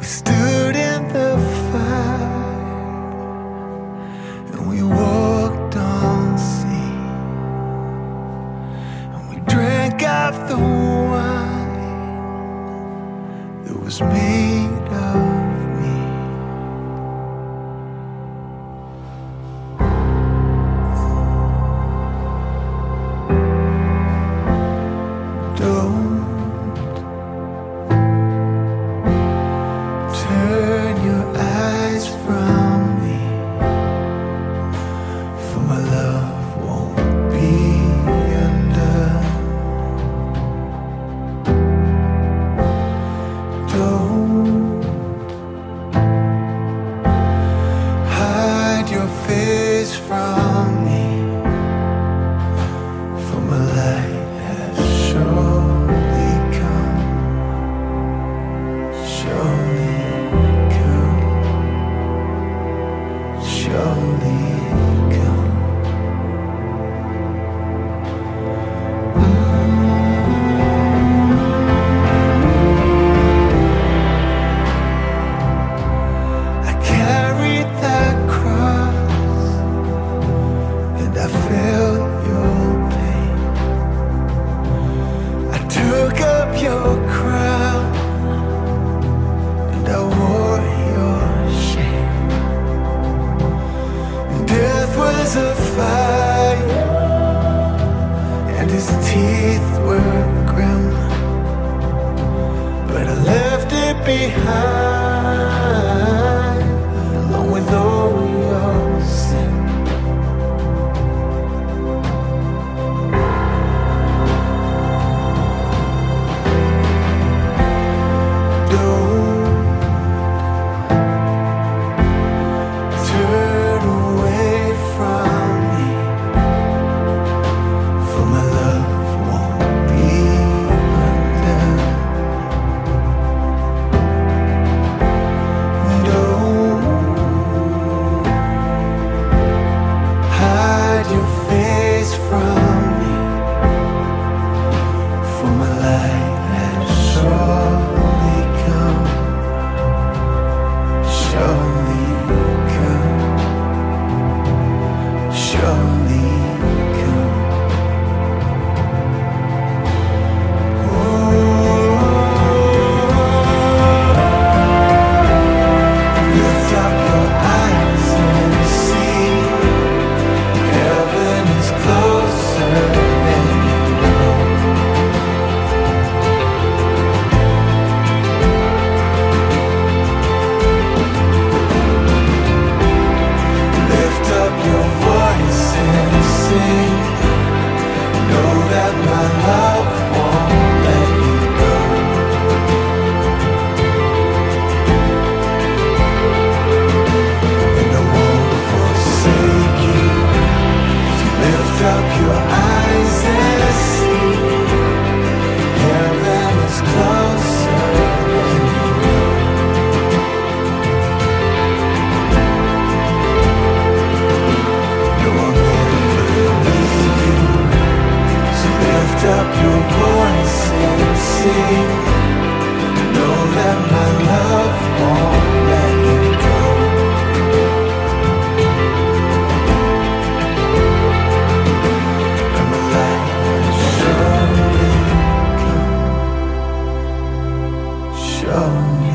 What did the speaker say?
stood in the fire and we walked on sea, and we drank of the wine that was made of me. Don't turn your eyes from me, for my love won't be undone. Don't hide your face from me, for my light has surely come, surely come, surely come. I carried that cross and I felt your pain. I took up your crown and I wore your shame. Death was a fire and his teeth were grim, but I left it behind along with all your sin. Don't turn away from me, for my love won't be undone. Don't hide your face from me, for my light has surely come, surely come, surely come. Lift up your eyes and see, heaven is closer than you know. Lift up your voice and sing, know that my love won't let you go. And I won't forsake you. So lift up your eyes and see, heaven is closer than you know. No one will leave you. So lift up your voice and sing, know that my love won't let you go. And my light has surely come, surely